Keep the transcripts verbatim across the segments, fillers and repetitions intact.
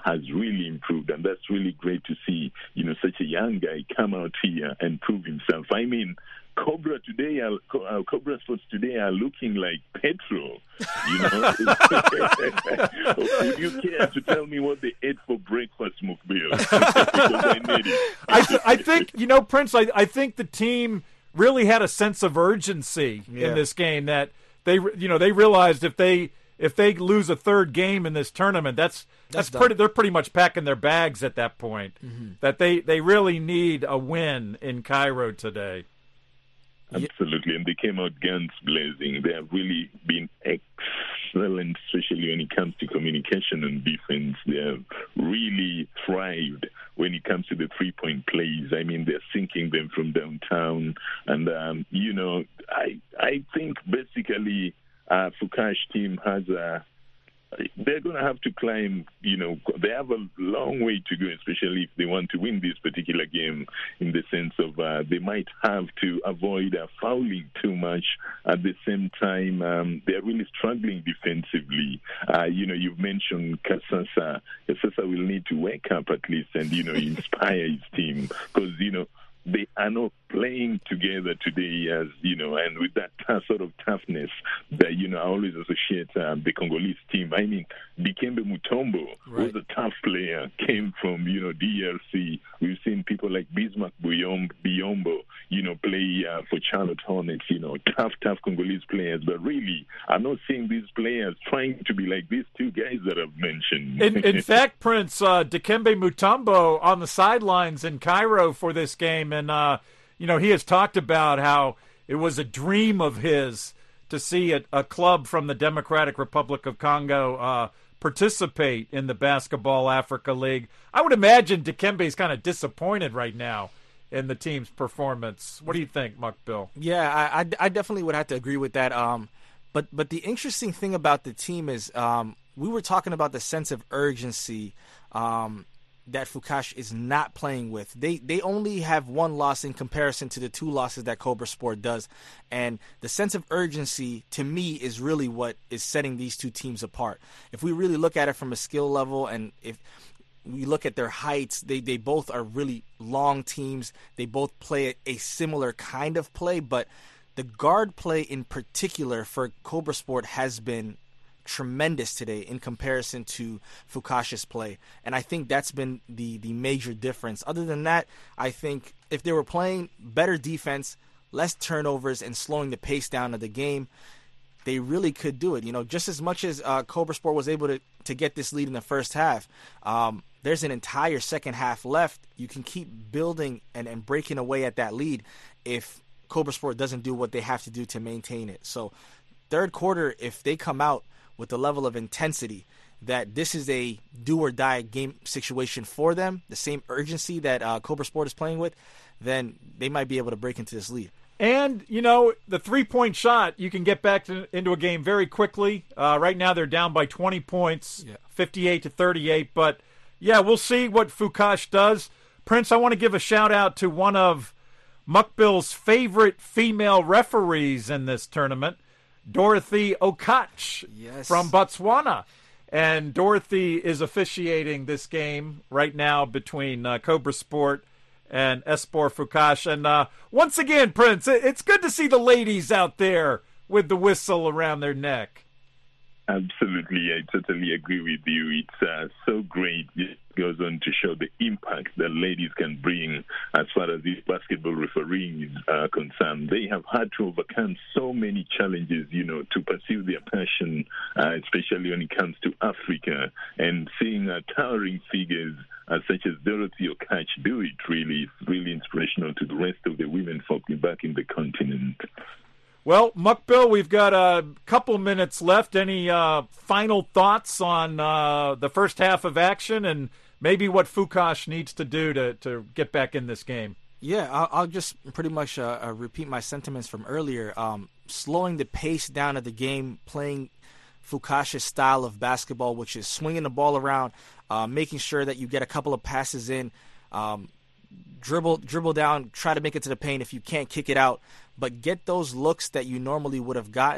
has really improved, and that's really great to see, you know, such a young guy come out here and prove himself. I mean, Cobra today, are, uh, Cobra Sports today are looking like petrol. You know, would you care to tell me what they ate for breakfast, Mukbil? Because I need it. I, th- I think, you know, Prince. I, I think the team really had a sense of urgency yeah. in this game. That they, you know, they realized if they if they lose a third game in this tournament, that's that's, that's pretty. They're pretty much packing their bags at that point. Mm-hmm. That they they really need a win in Cairo today. Absolutely, and they came out guns blazing. They have really been excellent, especially when it comes to communication and defense. They have really thrived when it comes to the three-point plays. I mean, they're sinking them from downtown. And, um, you know, I I think basically uh, Fukash team has a they're going to have to climb, you know, they have a long way to go, especially if they want to win this particular game, in the sense of uh, they might have to avoid uh, fouling too much. At the same time, um, they're really struggling defensively. Uh, you know, you've mentioned Kasasa. Kasasa will need to wake up at least and, you know, inspire his team, because, you know, they are not playing together today, as you know, and with that t- sort of toughness that, you know, I always associate um, the Congolese team. I mean, Dikembe Mutombo right. was a tough player, came from, you know, D R C. We've seen people like Bismarck Buyom- Biyombo, you know, play uh, for Charlotte Hornets, you know, tough, tough Congolese players. But really, I'm not seeing these players trying to be like these two guys that I've mentioned. In, in fact, Prince, uh, Dikembe Mutombo on the sidelines in Cairo for this game, and, uh, you know, he has talked about how it was a dream of his to see a, a club from the Democratic Republic of Congo uh, participate in the Basketball Africa League. I would imagine Dikembe is kind of disappointed right now in the team's performance. What do you think, Mukbil? Yeah, I, I, I definitely would have to agree with that. Um, but but the interesting thing about the team is um, we were talking about the sense of urgency um, that Fukash is not playing with. They they only have one loss in comparison to the two losses that Cobra Sport does. And the sense of urgency, to me, is really what is setting these two teams apart. If we really look at it from a skill level, and if we look at their heights, they, they both are really long teams. They both play a similar kind of play, but the guard play in particular for Cobra Sport has been tremendous today in comparison to Fukash's play, and I think that's been the the major difference. Other than that, I think if they were playing better defense, less turnovers, and slowing the pace down of the game, they really could do it. You know, just as much as uh, Cobra Sport was able to to get this lead in the first half, um, there's an entire second half left. You can keep building and, and breaking away at that lead if Cobra Sport doesn't do what they have to do to maintain it. So third quarter, if they come out with the level of intensity that this is a do-or-die game situation for them, the same urgency that uh, Cobra Sport is playing with, then they might be able to break into this lead. And, you know, the three-point shot, you can get back to, into a game very quickly. Uh, right now they're down by twenty points, yeah. fifty-eight to thirty-eight. But, yeah, we'll see what Fukash does. Prince, I want to give a shout-out to one of Mukbil's favorite female referees in this tournament, Dorothy Okach yes. from Botswana. And Dorothy is officiating this game right now between uh, Cobra Sport and Espoir Fukash. And uh, once again, Prince, it's good to see the ladies out there with the whistle around their neck. Absolutely, I totally agree with you. It's uh, so great. It goes on to show the impact that ladies can bring as far as this basketball refereeing is uh, concerned. They have had to overcome so many challenges, you know, to pursue their passion, uh, especially when it comes to Africa. And seeing uh, towering figures uh, such as Dorothy Okach do it really is really inspirational to the rest of the women folk back in the continent. Well, Mukbil, we've got a couple minutes left. Any uh, final thoughts on uh, the first half of action and maybe what Fukash needs to do to, to get back in this game? Yeah, I'll, I'll just pretty much uh, uh, repeat my sentiments from earlier. Um, slowing the pace down of the game, playing Fukash's style of basketball, which is swinging the ball around, uh, making sure that you get a couple of passes in, um, dribble dribble down, try to make it to the paint if you can't kick it out, but get those looks that you normally would have gotten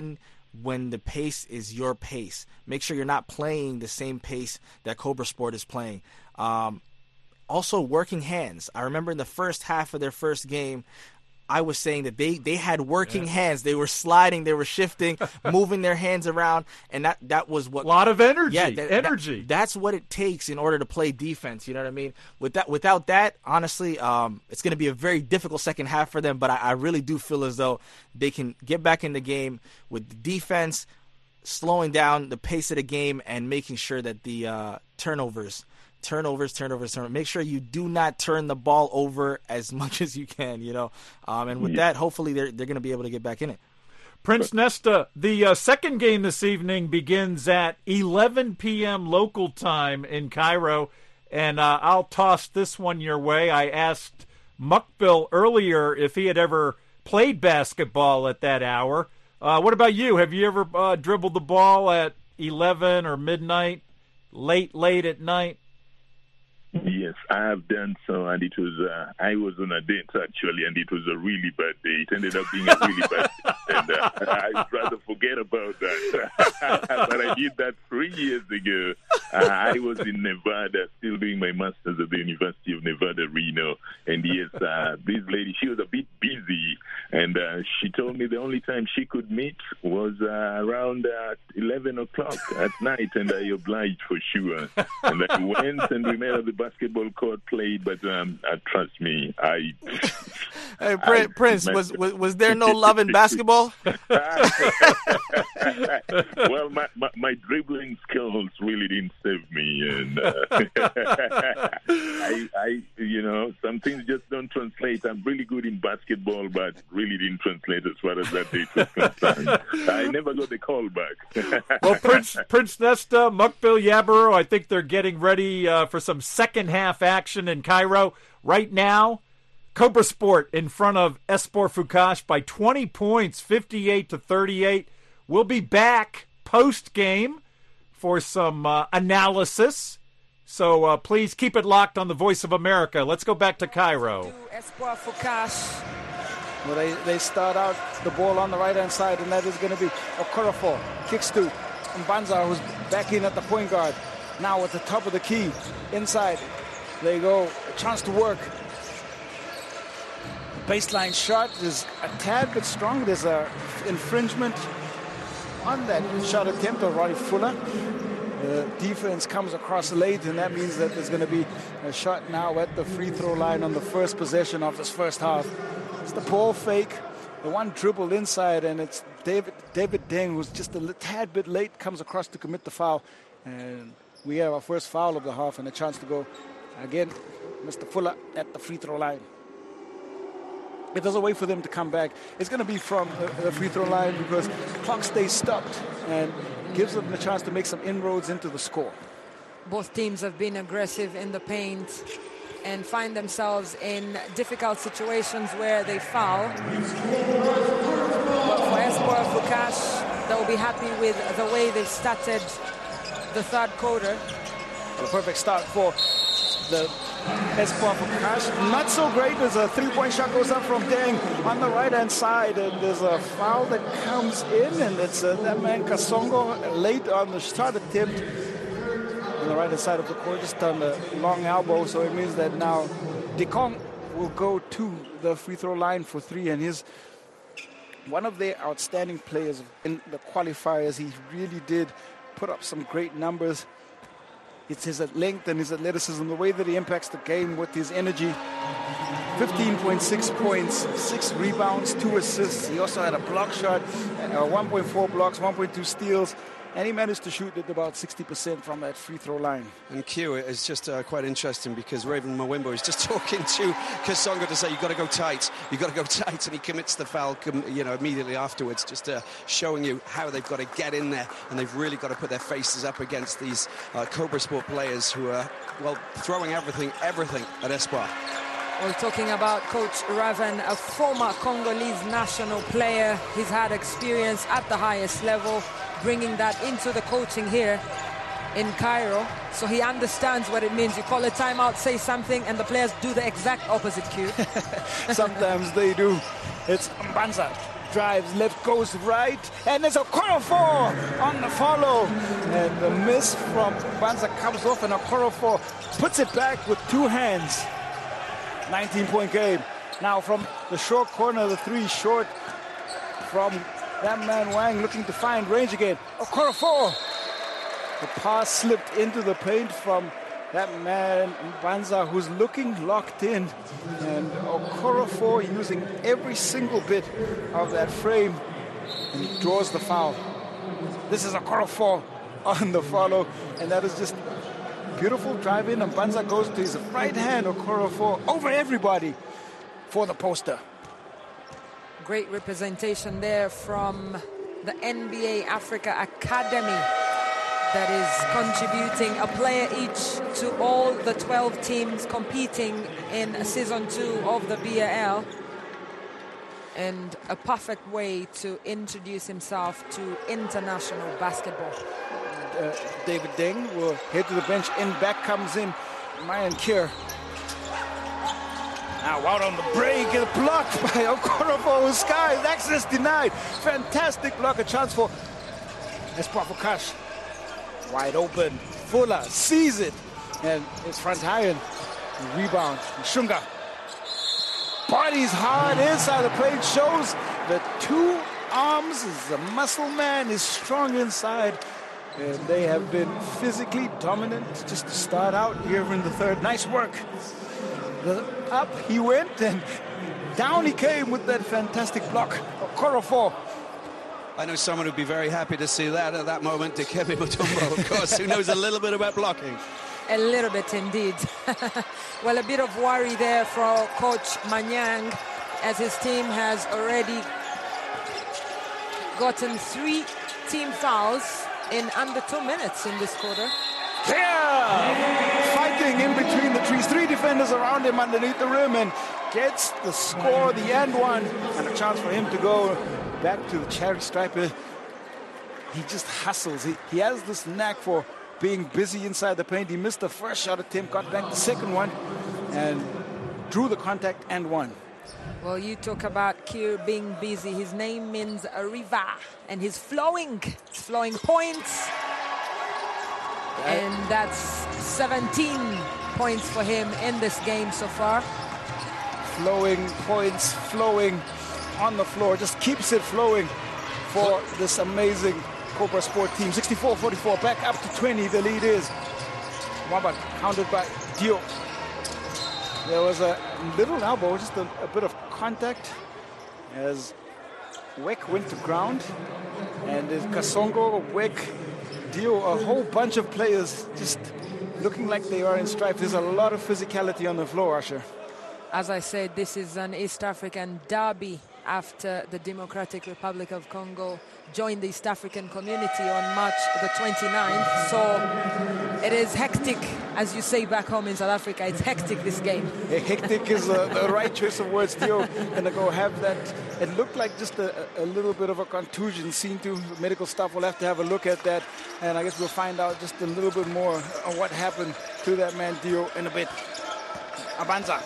when the pace is your pace. Make sure you're not playing the same pace that Cobra Sport is playing. Um, also, working hands. I remember in the first half of their first game, I was saying that they, they had working yeah. hands. They were sliding, they were shifting, moving their hands around, and that, that was what... A lot of energy. Yeah, that, energy. That, that's what it takes in order to play defense, you know what I mean? With that, without that, honestly, um, it's going to be a very difficult second half for them, but I, I really do feel as though they can get back in the game with the defense, slowing down the pace of the game, and making sure that the uh, turnovers... Turnovers, turnovers, turnovers. Make sure you do not turn the ball over as much as you can, you know. Um, and with yeah. that, hopefully they're they're going to be able to get back in it. Prince Nesta, the uh, second game this evening begins at eleven p.m. local time in Cairo. And uh, I'll toss this one your way. I asked Mukbil earlier if he had ever played basketball at that hour. Uh, what about you? Have you ever uh, dribbled the ball at eleven or midnight, late, late at night? Yes, I have done so, and it was, uh, I was on a date actually, and it was a really bad day. It ended up being a really bad day, and uh, I'd rather forget about that. But I did that three years ago. Uh, I was in Nevada, still doing my master's at the University of Nevada, Reno, and yes, uh, this lady, she was a bit busy, and uh, she told me the only time she could meet was uh, around uh, eleven o'clock at night, and I obliged for sure. And I went, and we met at the basketball court, played, but um, uh, trust me, I... Hey, Prince, I, Prince was, was was there no love in basketball? Well, my, my, my dribbling skills really didn't save me, and uh, I, I, you know, some things just don't translate. I'm really good in basketball, but really didn't translate as far as that date was concerned. I never got the call back. Well, Prince Prince Nesta, Mukbil Yabaro, I think they're getting ready uh, for some second half action in Cairo right now. Cobra Sport in front of Espoir Fukash by twenty points, fifty-eight to thirty-eight. We'll be back post game for some uh, analysis. So uh, please keep it locked on the Voice of America. Let's go back to Cairo. Espoir Fukash. Well, they, they start out the ball on the right-hand side, and that is going to be Okorafor. Kicks to Mbanza, who's back in at the point guard. Now at the top of the key, inside. There you go, a chance to work. Baseline shot is a tad bit strong. There's a infringement on that shot attempt of Roddy Fuller. The defense comes across late, and that means that there's going to be a shot now at the free throw line on the first possession of this first half. It's the ball fake, the one dribble inside, and it's David David Deng, who's just a tad bit late, comes across to commit the foul. And we have our first foul of the half and a chance to go again. Mister Fuller at the free throw line. If there's a way for them to come back, it's going to be from the, the free throw line, because the clock stays stopped and gives them a chance to make some inroads into the score. Both teams have been aggressive in the paint and find themselves in difficult situations where they foul. But for Espoir Fukash, they'll be happy with the way they've started the third quarter. A perfect start for the Espoir Fukash. Not so great as a three-point shot goes up from Deng on the right-hand side, and there's a foul that comes in, and it's uh, that man Kasongo late on the shot attempt on the right-hand side of the court, just on the long elbow. So it means that now Dekong will go to the free throw line for three, and he's one of their outstanding players in the qualifiers. He really did put up some great numbers. It's his length and his athleticism, the way that he impacts the game with his energy. fifteen point six points, six rebounds, two assists. He also had a block shot, uh, one point four blocks, one point two steals, and he managed to shoot at about sixty percent from that free throw line. And Q, it's just uh, quite interesting, because Raven Mawimbo is just talking to Kasongo to say, you've got to go tight, you've got to go tight, and he commits the foul, you know, immediately afterwards, just uh, showing you how they've got to get in there, and they've really got to put their faces up against these uh, Cobra Sport players who are, well, throwing everything, everything at Espoir. We're talking about Coach Raven, a former Congolese national player. He's had experience at the highest level, bringing that into the coaching here in Cairo. So he understands what it means. You call a timeout, say something, and the players do the exact opposite, Q. Sometimes they do. It's Mbanza. drives left, goes right, and there's Okorafor on the follow. And the miss from Banza comes off, and Okorafor puts it back with two hands. nineteen-point game. Now from the short corner, the three short from that man Wang, looking to find range again. Okorafor. The pass slipped into the paint from that man Banza, who's looking locked in. And Okorafor using every single bit of that frame, and he draws the foul. This is Okorafor on the follow, and that is just beautiful drive in, and Banza goes to his right hand, Okorafor, over everybody for the poster. Great representation there from the N B A Africa Academy that is contributing a player each to all the twelve teams competing in season two of the B A L. And a perfect way to introduce himself to international basketball. Uh, David Deng will head to the bench. In back comes in Mayan Kier. Now out on the break, is blocked by Okorafor. Skies, access denied. Fantastic block, a chance for Espoir Fukash. Wide open, Fuller sees it, and it's front iron. Rebound, Shunga. Bodies hard inside the paint, shows the two arms. The muscle man is strong inside. And they have been physically dominant just to start out here in the third. Nice work. The up he went, and down he came with that fantastic block. Okorafor. I know someone who'd be very happy to see that at that moment. Dikembe Mutombo, of course, who knows a little bit about blocking. A little bit indeed. Well, a bit of worry there for Coach Manyang, as his team has already gotten three team fouls in under two minutes in this quarter. Yeah! Fighting in between the trees. Three defenders around him underneath the rim, and gets the score, the end one, and a chance for him to go back to the charity striper. He just hustles. He, he has this knack for being busy inside the paint. He missed the first shot attempt, got back the second one, and drew the contact and won. Well, you talk about Kier being busy. His name means a river, and he's flowing. He's flowing points. And that's seventeen points for him in this game so far. Flowing points, flowing on the floor. Just keeps it flowing for this amazing Cobra Sport team. sixty-four forty-four, back up to twenty, the lead is. Mwamba counted by Dio. There was a little elbow, just a, a bit of contact as Weck went to ground. And as Kasongo, Weck, Dio, a whole bunch of players just looking like they are in stripes. There's a lot of physicality on the floor, Usher. As I said, this is an East African derby after the Democratic Republic of Congo joined the East African community on March the twenty-ninth. So it is hectic, as you say back home in South Africa. It's hectic, this game. Yeah, hectic is uh, the right choice of words. Dio gonna go have that. It looked like just a, a little bit of a contusion. Seen to medical staff will have to have a look at that, and I guess we'll find out just a little bit more on what happened to that man Dio in a bit. Abanza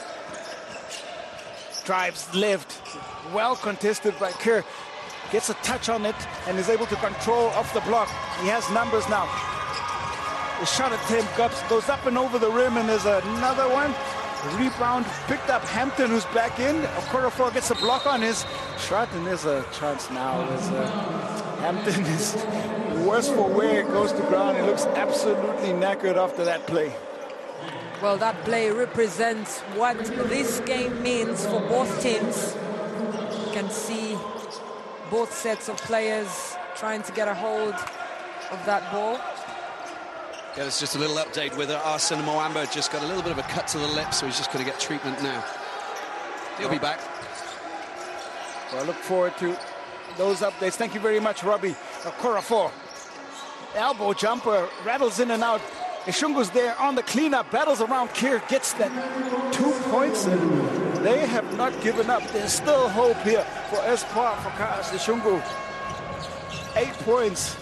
drives left, well contested by Kerr. Gets a touch on it and is able to control off the block. He has numbers now. The shot attempt goes up and over the rim, and there's another one. Rebound picked up Hampton, who's back in. Okorafor gets a block on his shot, and there's a chance now. As uh, Hampton is worse for wear. It goes to ground. He looks absolutely knackered after that play. Well, that play represents what this game means for both teams. You can see both sets of players trying to get a hold of that ball. Yeah, it's just a little update with Arsene Mwamba. Just got a little bit of a cut to the lip, so he's just going to get treatment now. He'll be back. So I look forward to those updates. Thank you very much, Robbie. Okorafor. Elbow jumper, rattles in and out. Ishungu's there on the cleanup, battles around Kier, gets that two points, and they have not given up. There's still hope here for Espoir Fukash. Ishungu, eight points.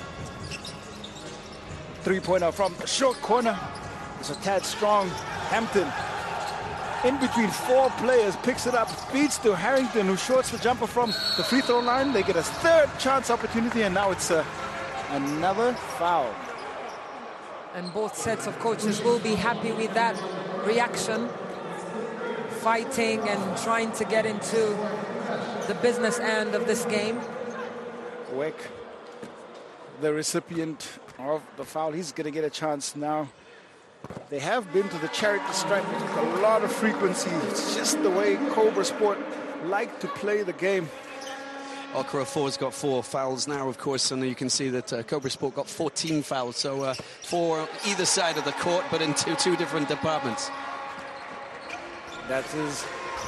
Three-pointer from the short corner. It's a tad strong. Hampton in between four players, picks it up, feeds to Harrington, who shorts the jumper from the free throw line. They get a third chance opportunity, and now it's uh, another foul. And both sets of coaches will be happy with that reaction, fighting and trying to get into the business end of this game. Weck, the recipient of the foul, he's going to get a chance now. They have been to the charity stripe with a lot of frequency. It's just the way Cobra Sport like to play the game. Okoro four's got four fouls now, of course, and you can see that uh, Cobra Sport got fourteen fouls, so uh, four on either side of the court, but in two, two different departments. That is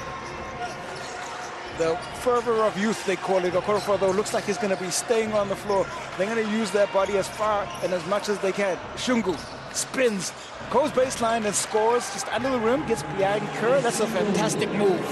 the fervor of youth, they call it. Okoro, though, looks like he's going to be staying on the floor. They're going to use their body as far and as much as they can. Shungu spins, goes baseline and scores just under the rim, gets behind Kerr. That's a fantastic move.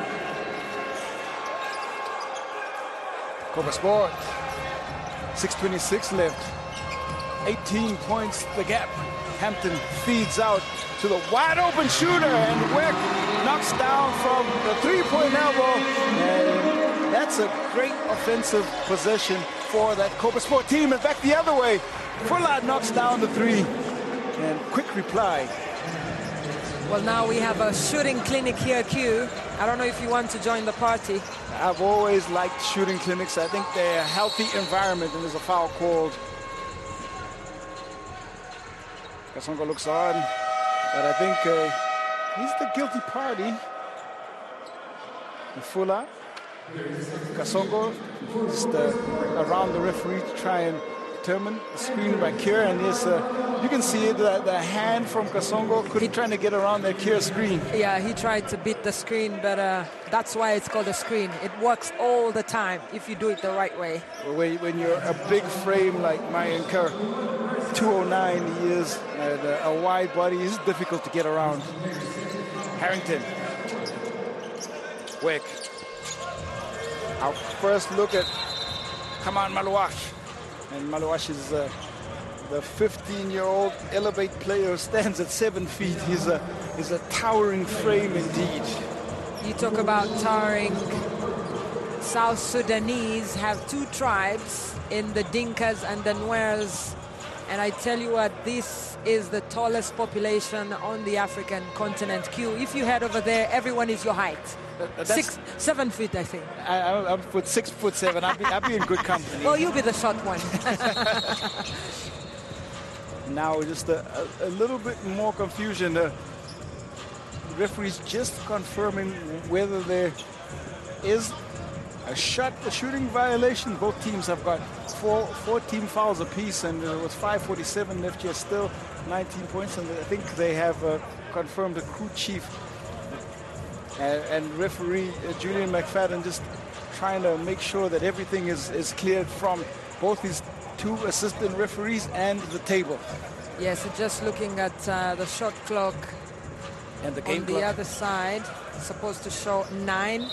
Cobra Sport, six twenty-six left, eighteen points the gap. Hampton feeds out to the wide open shooter, and Weck knocks down from the three-point elbow, and that's a great offensive possession for that Cobra Sport team. And back the other way, Fuller knocks down the three, and quick reply. Well, now we have a shooting clinic here, Q. I don't know if you want to join the party. I've always liked shooting clinics. I think they're a healthy environment, and there's a foul called. Kasongo looks on, but I think uh, he's the guilty party. And Fuller, Kasongo, just uh, around the referee to try and determine the screen by Kier, and yes, uh, you can see it, the, the hand from Kasongo couldn't trying to get around that Kier screen. Yeah, he tried to beat the screen, but uh, that's why it's called a screen. It works all the time if you do it the right way. When, when you're a big frame like Mayan Kerr, two oh nine years, and uh, a wide body is difficult to get around. Harrington. Weck. Our first look at Kaman Maluach. And Maluach is uh, the fifteen-year-old Elevate player who stands at seven feet. He's a, he's a towering frame indeed. You talk about towering. South Sudanese have two tribes in the Dinkas and the Nuers. And I tell you what, this is the tallest population on the African continent. Q, if you head over there, everyone is your height. Uh, six, seven feet, I think. I, I, I'm foot six foot seven. I'll be, I'll be in good company. Well, you'll be the short one. Now, just a, a, a little bit more confusion. Uh, referees just confirming whether there is a shot, a shooting violation. Both teams have got four, four team fouls apiece, and it was five forty-seven left here, still nineteen points. And I think they have uh, confirmed the crew chief and, and referee uh, Julian McFadden just trying to make sure that everything is, is cleared from both his two assistant referees and the table. Yes, so just looking at uh, the shot clock and the game on clock. The other side, supposed to show nine.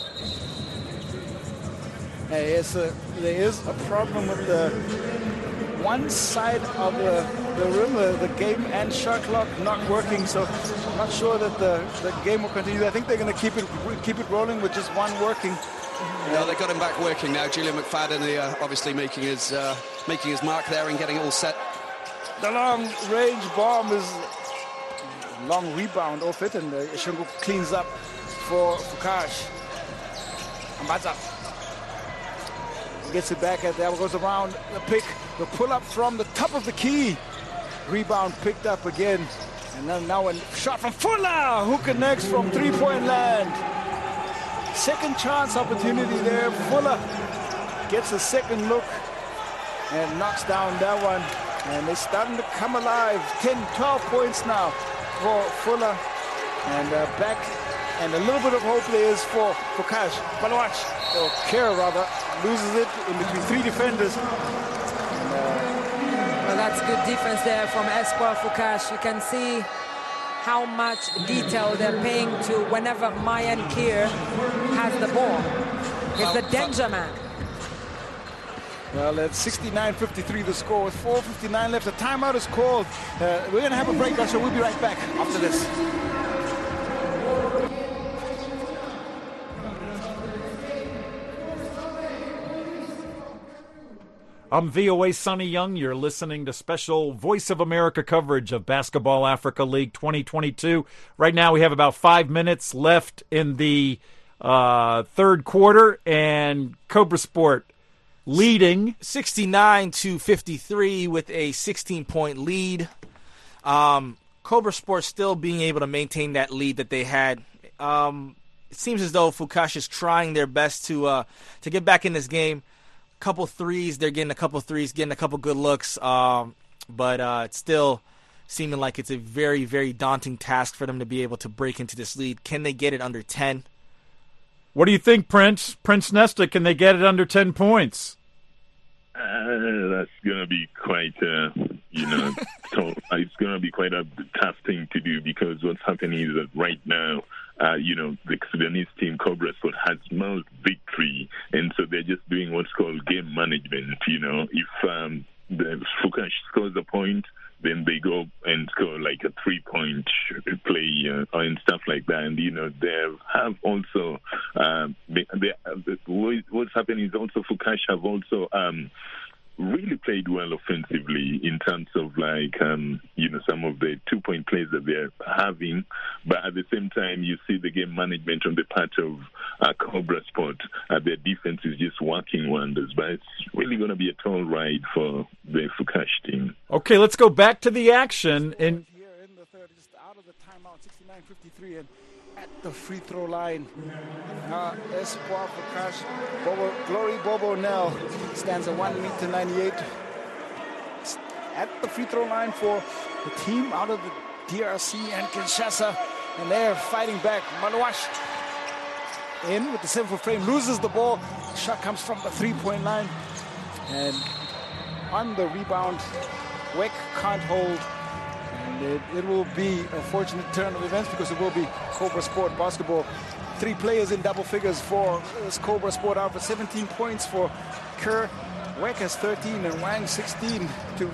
Uh, yes, uh, there is a problem with the one side of the, the rim, uh, the game and shot clock not working, so I'm not sure that the, the game will continue. I think they're going to keep it keep it rolling with just one working. No, they've got him back working now. Julian McFadden uh, obviously making his uh, making his mark there and getting it all set. The long range bomb is long rebound off it, and uh, Shungu cleans up for Fukash. Ambaza gets it back at there, goes around the pick, the pull up from the top of the key. Rebound picked up again, and then now a shot from Fuller, who connects from three-point land. Second chance opportunity there. Fuller gets a second look and knocks down that one. And they're starting to come alive. ten, twelve points now for Fuller. And uh, back, and a little bit of hope there is for Fukash. Maluach, or Kerr rather, loses it in between three defenders. And, uh, well, that's good defense there from Espoir Fukash. You can see how much detail they're paying to whenever Mayan Kier has the ball. He's the danger man. Well, at sixty-nine fifty-three the score with four fifty-nine left. The timeout is called. Uh, we're going to have a break, so we'll be right back after this. I'm V O A Sonny Young. You're listening to special Voice of America coverage of Basketball Africa League twenty twenty-two. Right now we have about five minutes left in the uh, third quarter, and Cobra Sport leading sixty-nine to fifty-three with a sixteen-point lead. Um, Cobra Sport still being able to maintain that lead that they had. Um, it seems as though Fukash is trying their best to uh, to get back in this game. Couple threes, they're getting a couple threes, getting a couple good looks, um, but uh, it's still seeming like it's a very, very daunting task for them to be able to break into this lead. Can they get it under ten? What do you think, Prince? Prince Nesta, can they get it under ten points? Uh, that's going to be quite, uh, you know, so it's going to be quite a tough thing to do, because what's happening is that right now, uh, you know, the Sudanese team, Cobra Sport, has small victory, and so they're just doing what's called game management. You know, if um, the Fukash scores a point, then they go and score like a three-point play uh, and stuff like that. And, you know, they have also, um, they, they, what's happening is also Fukash have also um, really played well offensively in terms of like, um, you know, some of the two-point plays that they're having. But at the same time, you see the game management on the part of uh, Cobra Sport. Uh, their defense is just working wonders. But it's really going to be a tall ride for the Fukash team. Okay, let's go back to the action. And here in the third, just out of the timeout, sixty-nine fifty-three, and at the free throw line, uh, Espoir Fukash, Bobo, Glory Bobo Nell stands at one meter ninety-eight. At the free throw line for the team out of the D R C and Kinshasa, and they're fighting back. Malawash in with the seven-foot frame, loses the ball. Shot comes from the three-point line, and on the rebound, Weck can't hold. And it, it will be a fortunate turn of events, because it will be Cobra Sport basketball. Three players in double figures for this Cobra Sport out for seventeen points for Kerr. Weck has thirteen and Wang sixteen to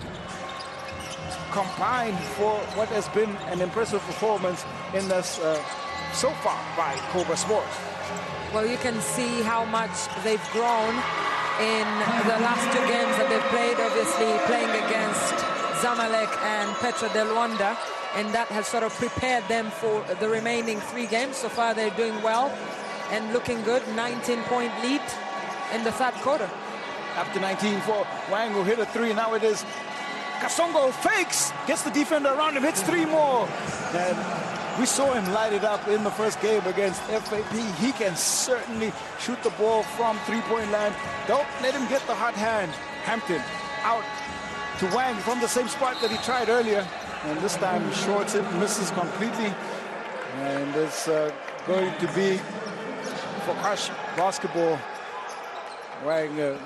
combine for what has been an impressive performance in this uh, so far by Cobra Sport. Well, you can see how much they've grown in the last two games that they've played, obviously playing against Zamalek and Petra de Luanda, and that has sort of prepared them for the remaining three games. So far they're doing well and looking good. nineteen point lead in the third quarter. Up to nineteen for Wang, who hit a three. Now it is Kasongo fakes, gets the defender around him, hits three more. And we saw him light it up in the first game against F A P. He can certainly shoot the ball from three-point line. Don't let him get the hot hand. Hampton out to Wang from the same spot that he tried earlier. And this time he shorts it, misses completely. And it's uh, going to be for Fukash basketball. Wang uh,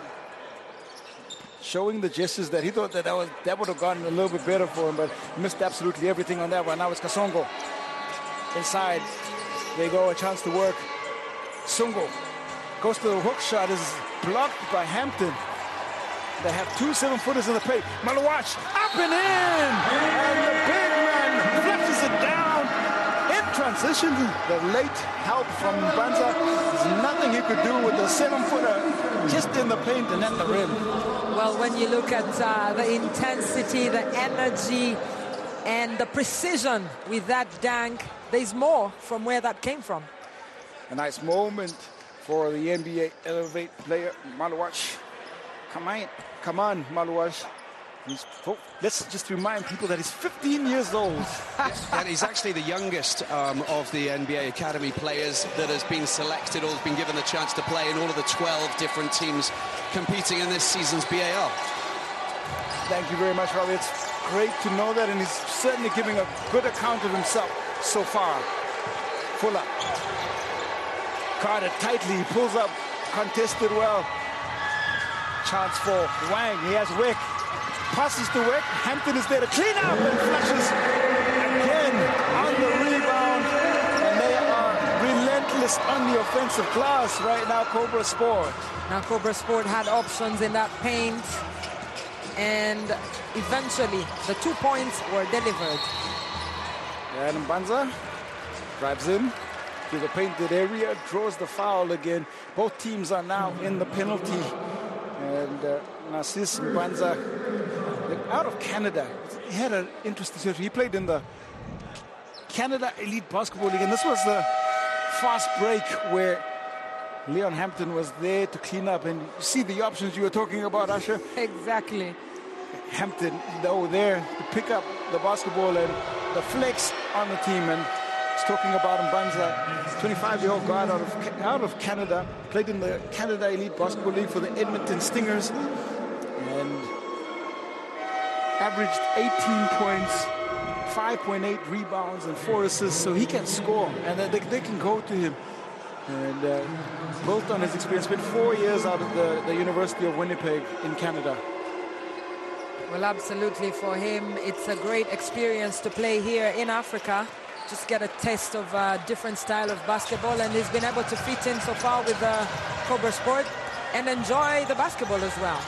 showing the gestures that he thought that that, was, that would have gotten a little bit better for him, but missed absolutely everything on that one. Now it's Kasongo. Inside they go, a chance to work. Sungo goes to the hook shot, is blocked by Hampton. They have two seven-footers in the paint. Malawash up and in! And the big man flushes it down. In transition, the late help from Banza. There's nothing he could do with the seven-footer just in the paint and at the rim. Well, when you look at uh, the intensity, the energy, and the precision with that dunk, there's more from where that came from. A nice moment for the N B A Elevate player, Malawash. Come on, come on, Malawash. He's, oh, let's just remind people that he's fifteen years old. And he's actually the youngest um, of the N B A Academy players that has been selected or has been given the chance to play in all of the twelve different teams competing in this season's B A L. Thank you very much, Robbie. It's great to know that, and he's certainly giving a good account of himself so far. Fuller. Carter tightly, he pulls up, contested well. Chance for Wang, he has Wick. Passes to Wick, Hampton is there to clean up and flashes again on the rebound. And they are relentless on the offensive glass right now, Cobra Sport. Now Cobra Sport had options in that paint, and eventually the two points were delivered. And Mbanza drives in to the painted area, draws the foul again. Both teams are now in the penalty And uh, Narcisse Mbanza, out of Canada, he had an interesting situation. He played in the Canada Elite Basketball League, and this was the fast break where Leon Hampton was there to clean up. And you see the options you were talking about, Asha? Exactly. Hampton, though, there to pick up the basketball and the flex on the team. And he's talking about Mbanza, twenty-five-year-old guard out of, out of Canada, played in the Canada Elite Basketball League for the Edmonton Stingers, and averaged eighteen points, five point eight rebounds, and four assists, so he can score, and they, they can go to him. And uh, built on his experience, spent four years out of the, the University of Winnipeg in Canada. Well, absolutely, for him, it's a great experience to play here in Africa. Just get a taste of a different style of basketball, and he's been able to fit in so far with the Cobra Sport and enjoy the basketball as well.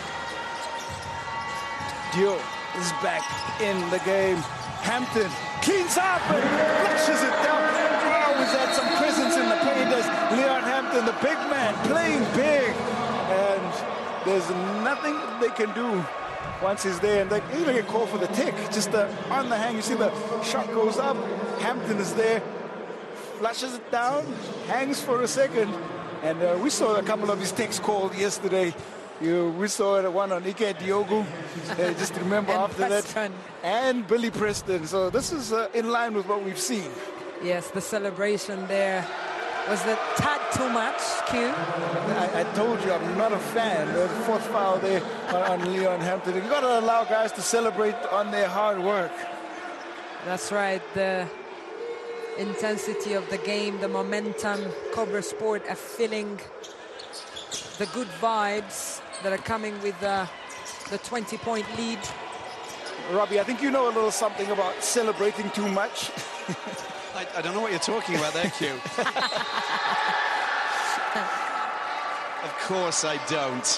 Dio is back in the game. Hampton cleans up and flushes it down. Wow, he's had some presence in the paint as Leon Hampton, the big man, playing big. And there's nothing they can do once he's there. And they even get called for the tick, just the, on the hang. You see the shot goes up, Hampton is there, flushes it down, hangs for a second. And uh, we saw a couple of his ticks called yesterday. You, we saw the one on Ike Diogu, uh, just remember after Preston. that, and Billy Preston. So this is uh, in line with what we've seen. Yes, the celebration there was a tad too much, Q. I, I told you I'm not a fan. The fourth foul there on, on Leon Hampton. You've got to allow guys to celebrate on their hard work. That's right. The intensity of the game, the momentum, Cobra Sport are feeling the good vibes that are coming with uh, the twenty-point lead. Robbie, I think you know a little something about celebrating too much. I, I don't know what you're talking about there, Q. Of course I don't.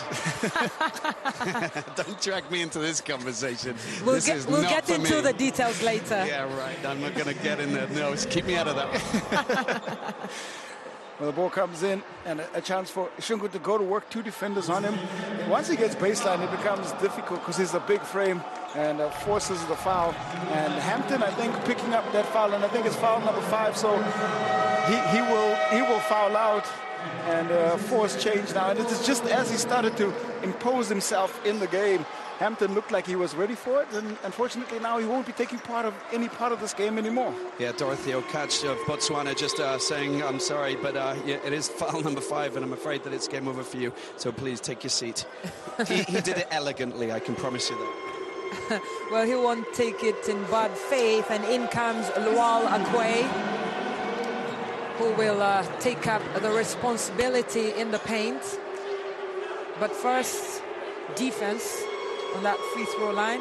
Don't drag me into this conversation. We'll this get, is we'll not get for into me. the details later. Yeah, right. I'm not going to get in there. No, keep me out of that one. Well, the ball comes in, and a, a chance for Shungu to go to work, two defenders on him. And once he gets baseline, it becomes difficult because he's a big frame and uh, forces the foul. And Hampton, I think, picking up that foul, and I think it's foul number five, so he, he will he will foul out and uh, force change now. And it is just as he started to impose himself in the game, Hampton looked like he was ready for it, and unfortunately now he won't be taking part of any part of this game anymore. Yeah, Dorothy Okach of Botswana just uh, saying, I'm sorry, but uh, yeah, it is foul number five, and I'm afraid that it's game over for you, so please take your seat. he, he did it elegantly, I can promise you that. Well, he won't take it in bad faith, and in comes Lual Akwe, who will uh, take up the responsibility in the paint. But first, defense on that free throw line.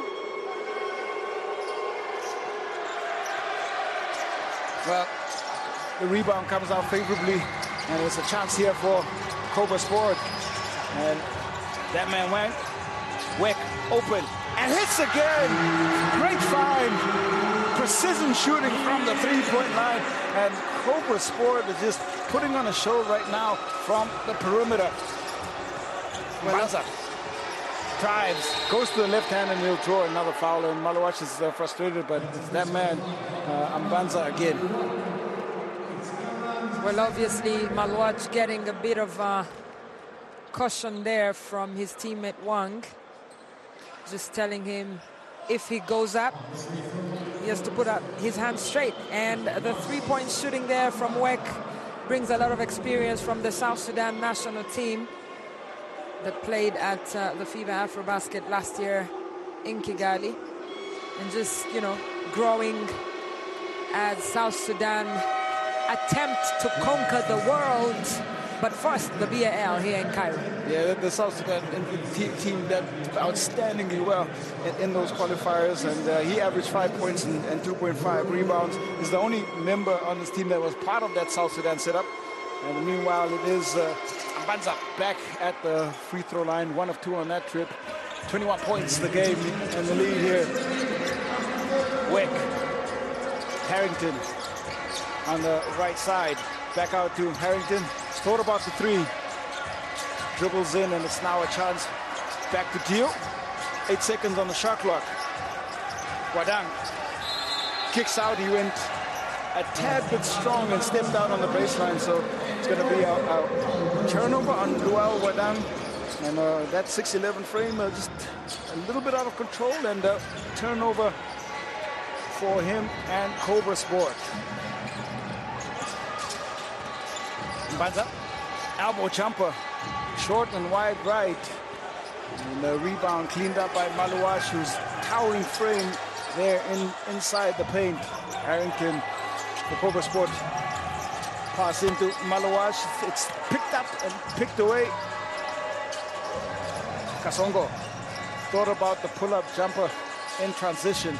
Well, the rebound comes out favorably, and it's a chance here for Cobra Sport. And that man went, Wick open, and hits again. Great find. Precision shooting from the three-point line. And Cobra Sport is just putting on a show right now from the perimeter. Mbanza drives, goes to the left hand, and he'll draw another foul. And Malawach is uh, frustrated, but it's that man, uh, Mbanza, again. Well, obviously, Malawach getting a bit of uh, caution there from his teammate Wang. Just telling him if he goes up, he has to put up his hands straight. And the three-point shooting there from Wek brings a lot of experience from the South Sudan national team that played at uh, the FIBA Afrobasket last year in Kigali. And just, you know, growing as South Sudan attempt to conquer the world. But first, the B A L here in Cairo. Yeah, the South Sudan team, team that outstandingly well in, in those qualifiers, and uh, he averaged five points and, and two point five rebounds. He's the only member on this team that was part of that South Sudan setup. And meanwhile, it is uh, Mbanza back at the free throw line, one of two on that trip. twenty-one points the game and the lead here. Wick, Harrington on the right side, back out to Harrington. Thought about the three, dribbles in, and it's now a chance Back to Dio. Eight seconds on the shot clock. Wadang kicks out. He went a tad bit strong and stepped out on the baseline. So it's going to be a, a turnover on Luau Wadang. And uh, that six eleven frame uh, just a little bit out of control, and uh, turnover for him and Cobra Sport. Mbanza, elbow jumper, short and wide right. And the rebound cleaned up by Maluash, who's towering frame there in inside the paint. Harrington, the Cobra Sport, pass into Maluash. It's picked up and picked away. Kasongo thought about the pull-up jumper in transition.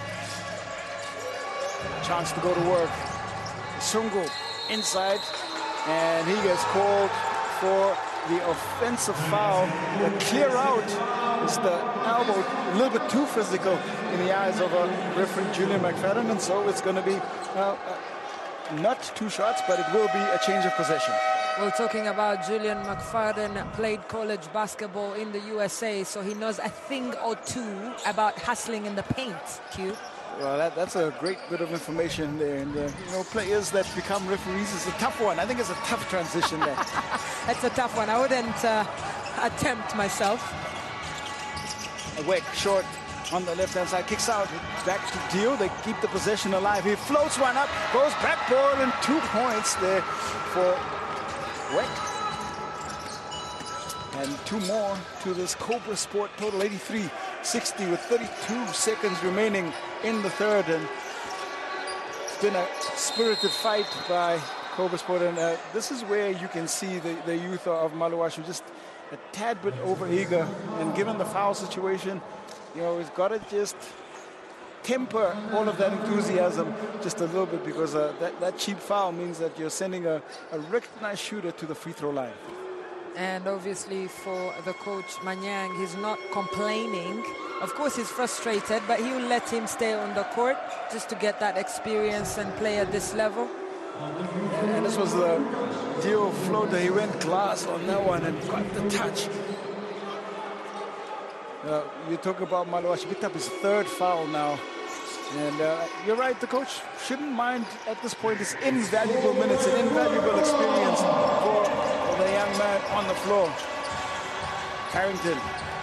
Chance to go to work. Sungu inside, and he gets called for the offensive foul. The clear out is the elbow, a little bit too physical in the eyes of uh, referee Julian McFadden, and so it's going to be uh, uh, not two shots, but it will be a change of possession. We're talking about Julian McFadden, played college basketball in the U S A, so he knows a thing or two about hustling in the paint, Q. Well, that, that's a great bit of information there. And, uh, you know, players that become referees is a tough one. I think it's a tough transition there. It's a tough one. I wouldn't uh, attempt myself. Weck, short on the left-hand side, kicks out, back to Dio. They keep the possession alive. He floats one up, goes backboard, and two points there for Weck. And two more to this Cobra Sport total, eighty-three sixty with thirty-two seconds remaining in the third. And it's been a spirited fight by Cobra Sport. And uh, this is where you can see the, the youth of Maluash just a tad bit overeager. And given the foul situation, you know, he's got to just temper all of that enthusiasm just a little bit, because uh, that, that cheap foul means that you're sending a, a recognized shooter to the free throw line. And obviously for the coach Manyang, he's not complaining. Of course he's frustrated, but he'll let him stay on the court just to get that experience and play at this level. And this was the Dio floater. He went glass on that one and got the touch. Uh, you talk about Maluash, he picked up his third foul now. And uh, you're right, the coach shouldn't mind at this point his invaluable minutes and invaluable experience for the young man on the floor. Harrington.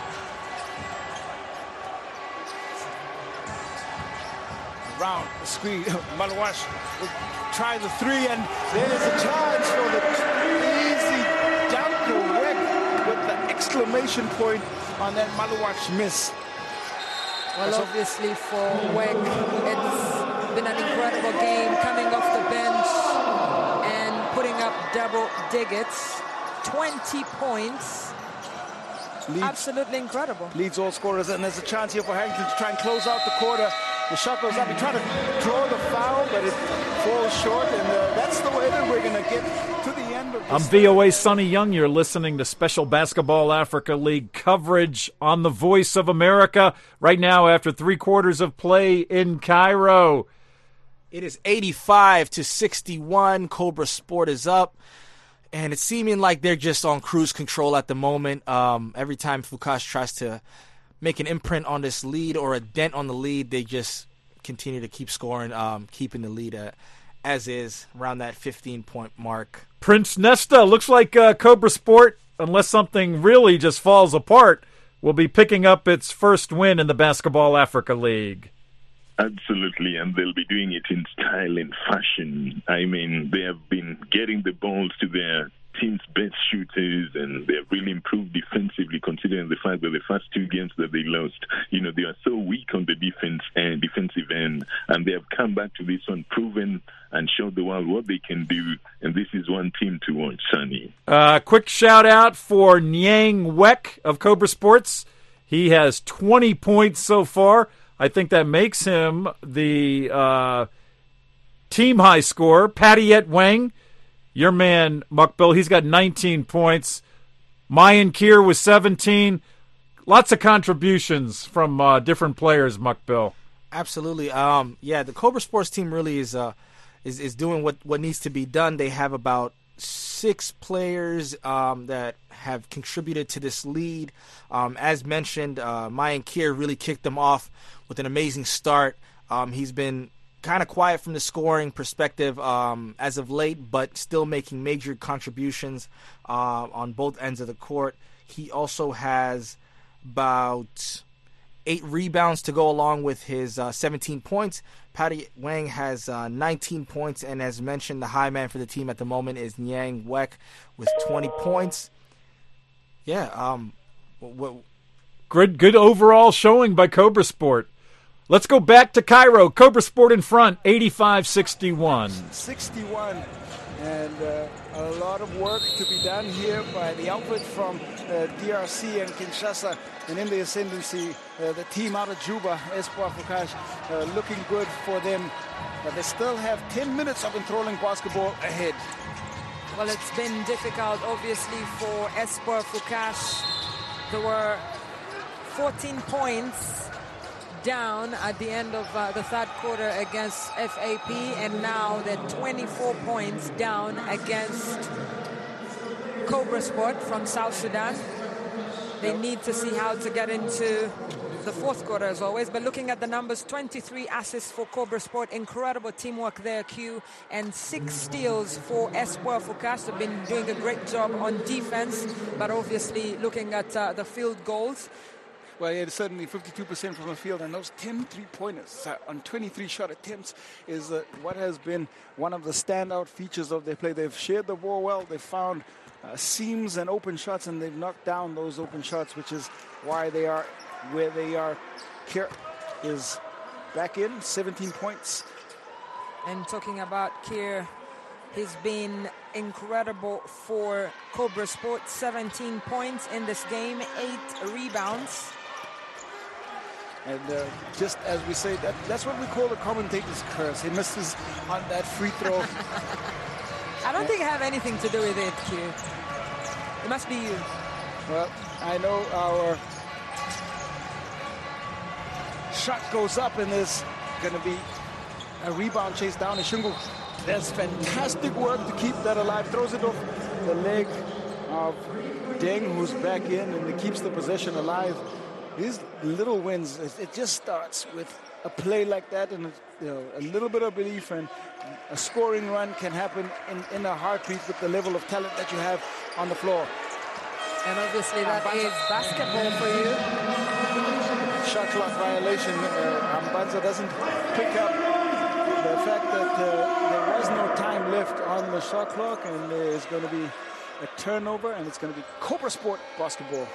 Around the screen, Maluash will try the three, and there's a chance for the easy dunk to Weck with the exclamation point on that Maluash miss. Well, obviously for Weck, it's been an incredible game coming off the bench and putting up double digits. twenty points. Leads, Absolutely incredible. Leads all scorers, and there's a chance here for Harrington to try and close out the quarter. The shot goes up. He tried to draw the foul, but it falls short, and uh, that's the way that we're going to get to the end of this. I'm V O A's Sonny Young. You're listening to Special Basketball Africa League coverage on the Voice of America right now after three quarters of play in Cairo. It is eighty-five to sixty-one. Cobra Sport is up. And it's seeming like they're just on cruise control at the moment. Um, every time Fukash tries to make an imprint on this lead or a dent on the lead, they just continue to keep scoring, um, keeping the lead at, as is, around that fifteen-point mark. Prince Nesta, looks like uh, Cobra Sport, unless something really just falls apart, will be picking up its first win in the Basketball Africa League. Absolutely, and they'll be doing it in style and fashion. I mean, they have been getting the balls to their team's best shooters, and they have really improved defensively, considering the fact that the first two games that they lost, you know, they are so weak on the defense and defensive end, and they have come back to this one, proven and showed the world what they can do, and this is one team to watch, Sonny. Uh, quick shout-out for Nyang Weck of Cobra Sports. He has twenty points so far. I think that makes him the uh, team high scorer. Patiet Wang, your man, Mukbil, he's got nineteen points. Mayan Kier with seventeen. Lots of contributions from uh, different players, Mukbil. Absolutely. Um, yeah, the Cobra Sports team really is uh, is, is doing what, what needs to be done. They have about six players um, that have contributed to this lead. Um, as mentioned, uh, Mayan Kier really kicked them off with an amazing start. Um, he's been kind of quiet from the scoring perspective um, as of late, but still making major contributions uh, on both ends of the court. He also has about eight rebounds to go along with his uh, seventeen points. Patty Wang has uh, nineteen points, and as mentioned, the high man for the team at the moment is Nyang Weck with twenty points. Yeah, um, w- w- good, good overall showing by Cobra Sport. Let's go back to Cairo. Cobra Sport in front, eighty-five sixty-one. sixty-one. And uh, a lot of work to be done here by the outfit from uh, D R C and Kinshasa. And in the ascendancy, uh, the team out of Juba, Espoir Fukash, uh, looking good for them. But they still have ten minutes of enthralling basketball ahead. Well, it's been difficult, obviously, for Espoir Fukash. There were fourteen points down at the end of uh, the third quarter against F A P, and now they're twenty-four points down against Cobra Sport from South Sudan. They need to see how to get into the fourth quarter as always, but looking at the numbers, twenty-three assists for Cobra Sport, incredible teamwork there, Q, and six steals for Espoir Fukash. They've been doing a great job on defense, but obviously looking at uh, the field goals. Well, yeah, certainly fifty-two percent from the field, and those ten three-pointers uh, on twenty-three shot attempts is uh, what has been one of the standout features of their play. They've shared the ball well. They've found uh, seams and open shots, and they've knocked down those open shots, which is why they are where they are. Kier is back in, seventeen points. And talking about Kier, he's been incredible for Cobra Sport, seventeen points in this game, eight rebounds. And uh, just as we say, that that's what we call the commentator's curse. He misses on that free throw. I don't yeah. think it have anything to do with it, Q. It must be you. Well, I know our shot goes up, and there's going to be a rebound chase down. Ishungu does fantastic work to keep that alive. Throws it off the leg of Deng, who's back in, and it keeps the possession alive. These little wins, it just starts with a play like that, and you know, a little bit of belief, and a scoring run can happen in, in a heartbeat with the level of talent that you have on the floor. And obviously that Ambanza. Is basketball for you. Shot clock violation. Uh, Ambanza doesn't pick up the fact that uh, there was no time left on the shot clock, and there's going to be a turnover, and it's going to be Cobra Sport basketball.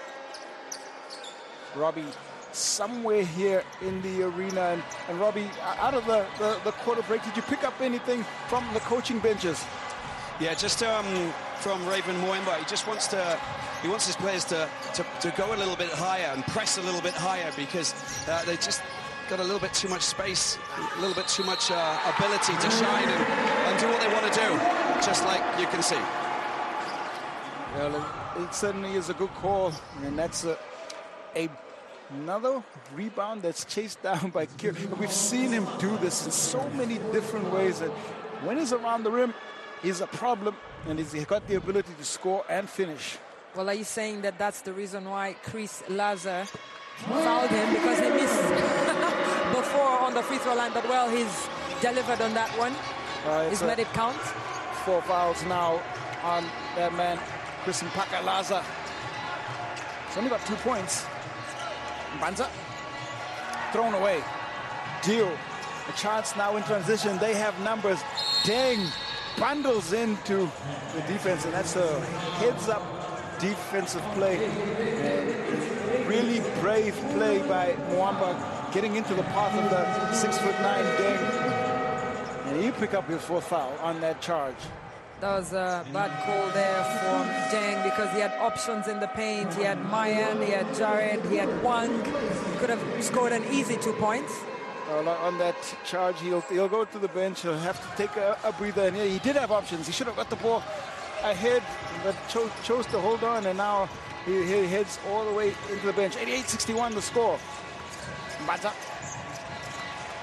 Robbie, somewhere here in the arena, and, and Robbie, out of the, the, the quarter break, did you pick up anything from the coaching benches? Yeah, just um, from Raven Moemba. He just wants to, he wants his players to, to, to go a little bit higher and press a little bit higher, because uh, they just got a little bit too much space, a little bit too much uh, ability to shine and, and do what they want to do, just like you can see. Well, it, it certainly is a good call, and that's a, a another rebound that's chased down by Kier. We've seen him do this in so many different ways, that when he's around the rim, he's a problem, and he's got the ability to score and finish. Well, are you saying that that's the reason why Chris Laza fouled him, because he missed before on the free throw line, but well, he's delivered on that one. Uh, he's made it count. Four fouls now on that man, Chris Mpaka Laza. He's only got two points. Banza thrown away. Deal. A chance now in transition. They have numbers. Deng bundles into the defense, and that's a heads-up defensive play. And really brave play by Moemba, getting into the path of the six foot nine Deng. And you pick up your fourth foul on that charge. That was a bad call there from Deng, because he had options in the paint. He had Mayan, he had Jared, he had Wang. He could have scored an easy two points. Well, on that charge, he'll, he'll go to the bench. He'll have to take a, a breather. And yeah, he did have options. He should have got the ball ahead, but chose, chose to hold on. And now he, he heads all the way into the bench. eighty-eight sixty-one the score. Mbaza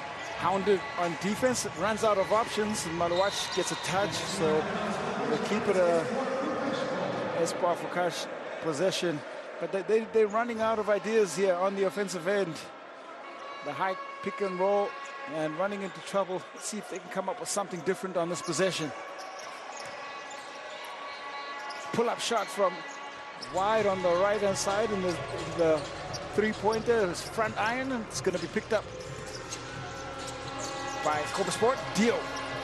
hounded on defense. It runs out of options, and Malawash gets a touch, so they keep it a Espoir Fukash possession. But they, they, they're running out of ideas here on the offensive end. The high pick and roll and running into trouble. Let's see if they can come up with something different on this possession. Pull-up shot from wide on the right-hand side, and the, the three-pointer is front iron, and it's going to be picked up by Cobra Sport. Dio.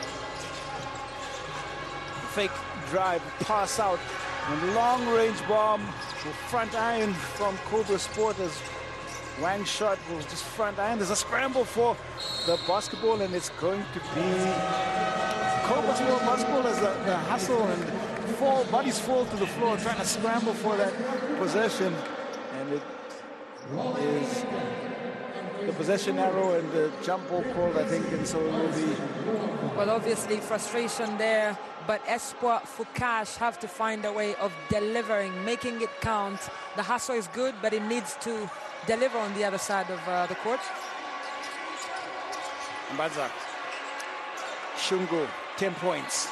Fake drive, pass out, and long-range bomb with front iron from Cobra Sport as Wang's shot was just front iron. There's a scramble for the basketball, and it's going to be Cobra Sport basketball as the, the hustle and fall, bodies fall to the floor, trying to scramble for that possession, and it is the possession arrow and the jump ball called, I think, and so it will be. Well, obviously frustration there, but Espoir Fukash have to find a way of delivering, making it count. The hustle is good, but it needs to deliver on the other side of uh, the court. Mbaza, Shungu, ten points.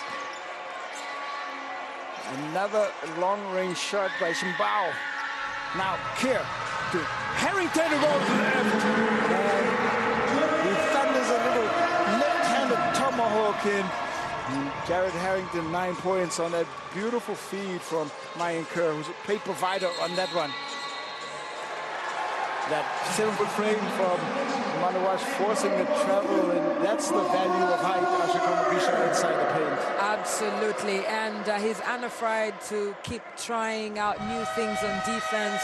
Another long-range shot by Shimbao. Now Kier to Harrington who goes left. And he thunders a little left-handed tomahawk in. And Jared Harrington, nine points on that beautiful feed from Mayan Kerr, who's a plate provider on that one. That seven-foot frame from Manawash forcing the travel, and that's the value of height, Ashikoma Bisha inside the paint. Absolutely, and uh, he's unafraid to keep trying out new things on defense.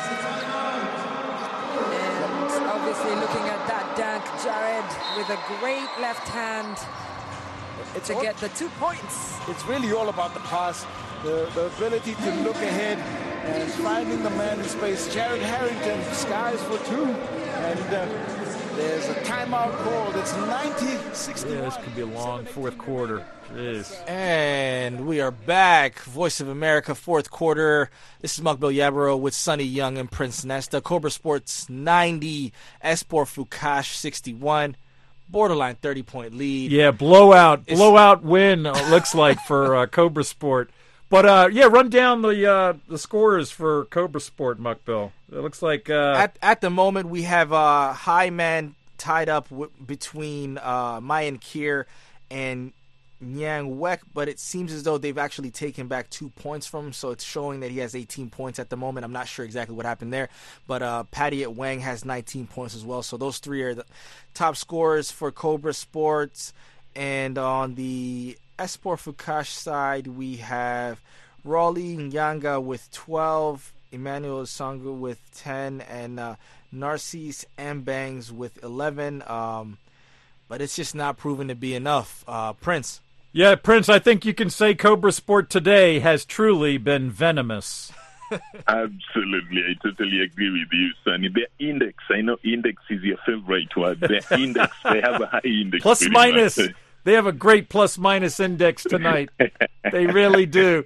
And obviously looking at that dunk, Jared with a great left hand it's to all, get the two points. It's really all about the pass, the, the ability to look ahead and finding the man in space. Jared Harrington, skies for two, and uh, there's a timeout called. It's ninety sixty-one. Yeah, this could be a long fourth quarter. Jeez. And we are back. Voice of America, fourth quarter. This is Mukbil Yabaro with Sonny Young and Prince Nesta. Cobra Sports ninety, Espoir Fukash sixty-one. Borderline thirty-point lead. Yeah, blowout, it's, blowout win. It looks like for uh, Cobra Sport. But uh, yeah, run down the uh, the scores for Cobra Sport, Mukbil. It looks like uh... at at the moment we have uh, high man tied up w- between uh, Mayan Kier and Nyang Wek, but it seems as though they've actually taken back two points from him, so it's showing that he has eighteen points at the moment. I'm not sure exactly what happened there, but uh, Patty at Wang has nineteen points as well. So those three are the top scorers for Cobra Sports. And on the Espoir Fukash side, we have Raleigh Nyanga with twelve, Emmanuel Sangu with ten, and uh, Narcisse Mbangs with eleven. Um, but it's just not proven to be enough. Uh, Prince. Yeah, Prince, I think you can say Cobra Sport today has truly been venomous. Absolutely, I totally agree with you, Sonny. Their index, I know index is your favorite word. Their index, they have a high index. Plus minus. Much. They have a great plus minus index tonight. They really do.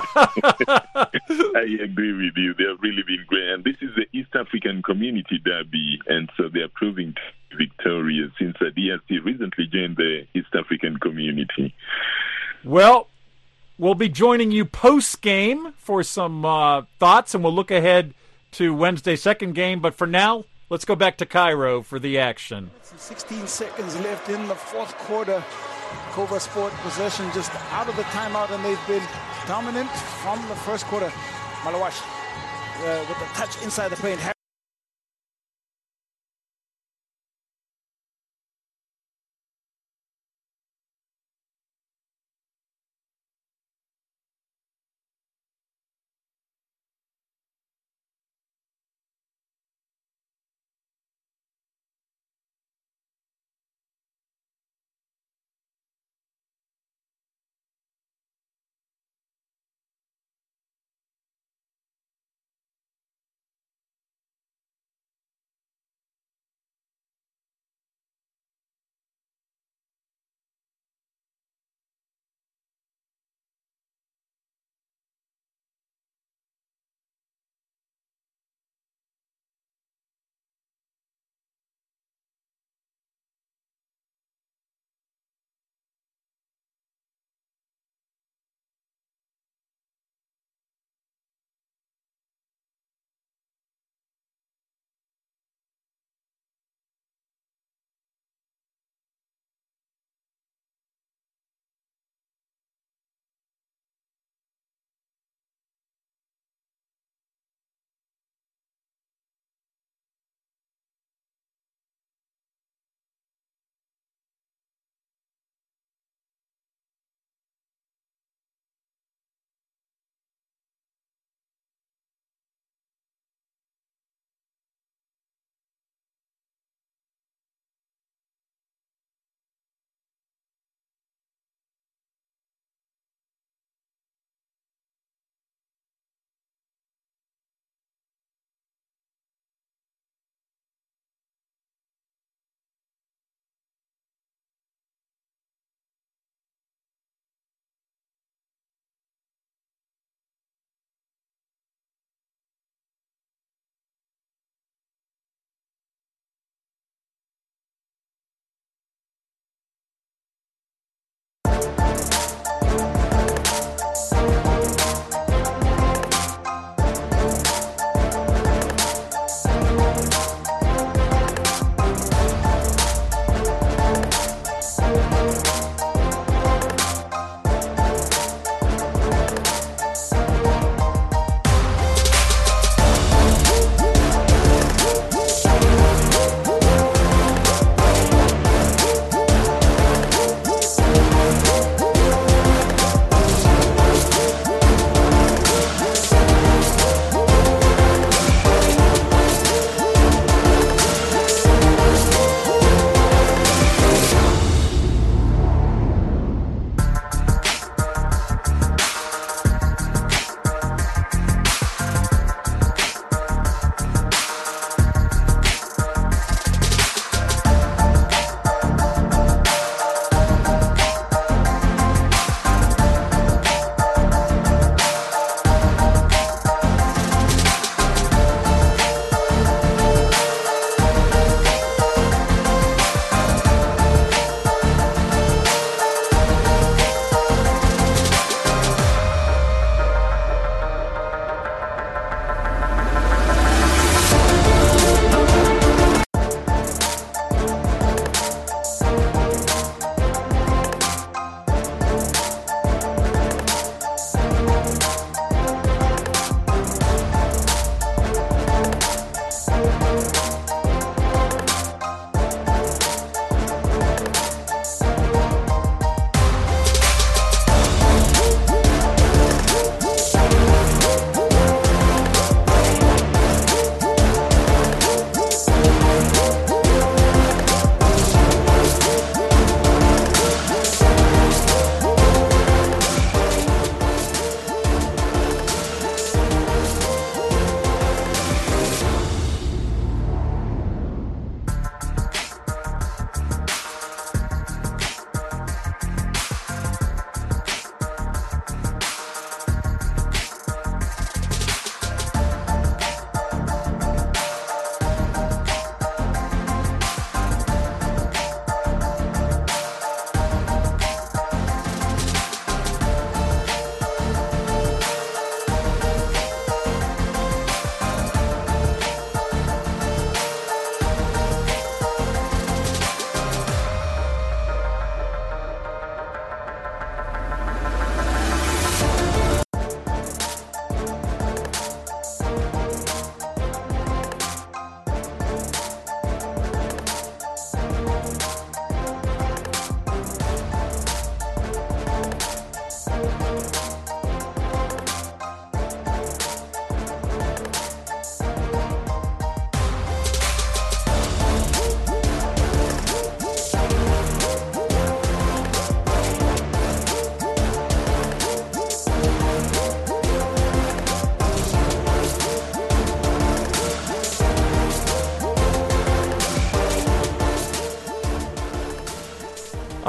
I agree with you. They have really been great. And this is the East African Community Derby, and so they are proving to be victorious since the D R C recently joined the East African Community. Well, we'll be joining you post-game for some uh, thoughts, and we'll look ahead to Wednesday's second game. But for now, let's go back to Cairo for the action. sixteen seconds left in the fourth quarter. Cobra Sport possession just out of the timeout, and they've been dominant from the first quarter. Malawash uh, with the touch inside the paint.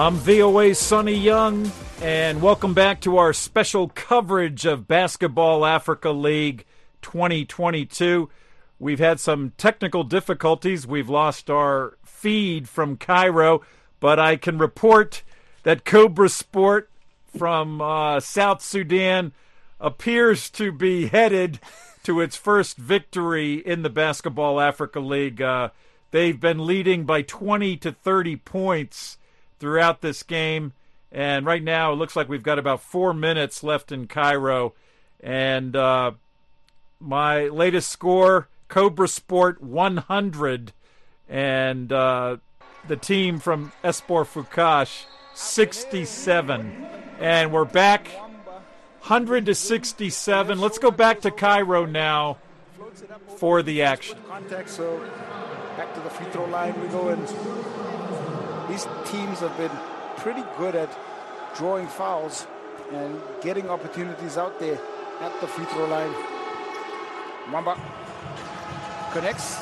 I'm V O A's Sonny Young, and welcome back to our special coverage of Basketball Africa League twenty twenty-two. We've had some technical difficulties. We've lost our feed from Cairo, but I can report that Cobra Sport from uh, South Sudan appears to be headed to its first victory in the Basketball Africa League. Uh, they've been leading by twenty to thirty points throughout this game, and right now it looks like we've got about four minutes left in Cairo. And uh, my latest score, Cobra Sport one hundred, and uh, the team from Espoir Fukash sixty-seven. And we're back one hundred to sixty-seven. Let's go back to Cairo now for the action. Contact, so back to the free throw line we go, and these teams have been pretty good at drawing fouls and getting opportunities out there at the free throw line. Mwamba connects.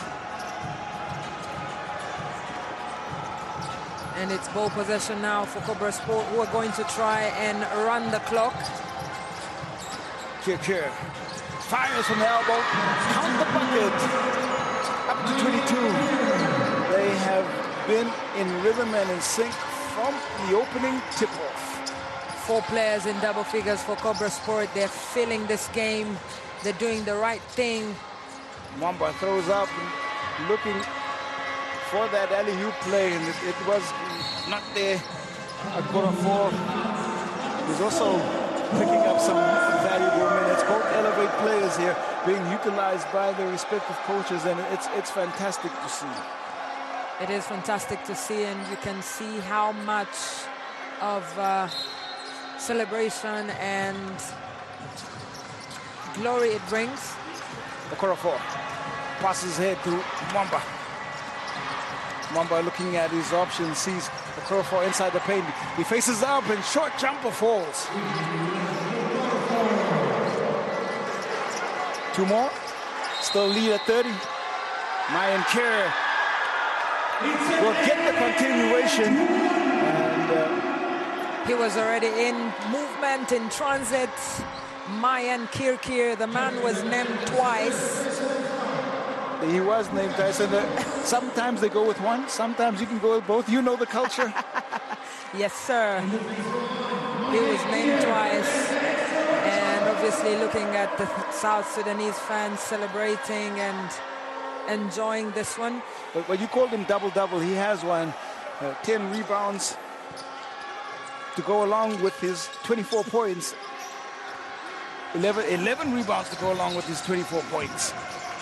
And it's ball possession now for Cobra Sport, who are going to try and run the clock. Kirkir fires from the elbow, count the bucket, up to twenty-two. They have been in rhythm and in sync from the opening tip-off. Four players in double figures for Cobra Sport. They're filling this game. They're doing the right thing. Mwamba throws up, looking for that alley-oop play, and it, it was not there. Okorafor is also picking up some valuable minutes. Both elevate players here being utilized by their respective coaches, and it's it's fantastic to see. It is fantastic to see, and you can see how much of uh, celebration and glory it brings. Okorafor passes ahead to Mwamba. Mwamba looking at his options, sees Okorafor inside the paint. He faces up and short jumper falls. Two more. Still lead at thirty. Mayan Kerr will get the continuation. And, uh, he was already in movement, in transit. Mayan Kirkir, the man was named twice. He was named twice. And uh, sometimes they go with one, sometimes you can go with both. You know the culture. Yes, sir. He was named twice. And obviously looking at the South Sudanese fans celebrating and enjoying this one. But, but you called him double-double. He has one. Uh, ten rebounds to go along with his twenty-four points. eleven, eleven rebounds to go along with his twenty-four points.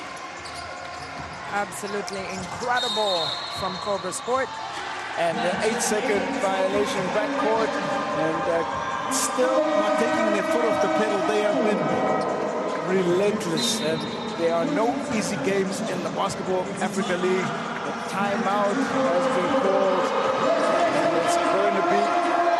Absolutely incredible from Cobra Sport. And the eight-second violation backcourt. And uh, still not taking their foot off the pedal. They have been relentless. And there are no easy games in the Basketball Africa League. The timeout has been called. And it's going to be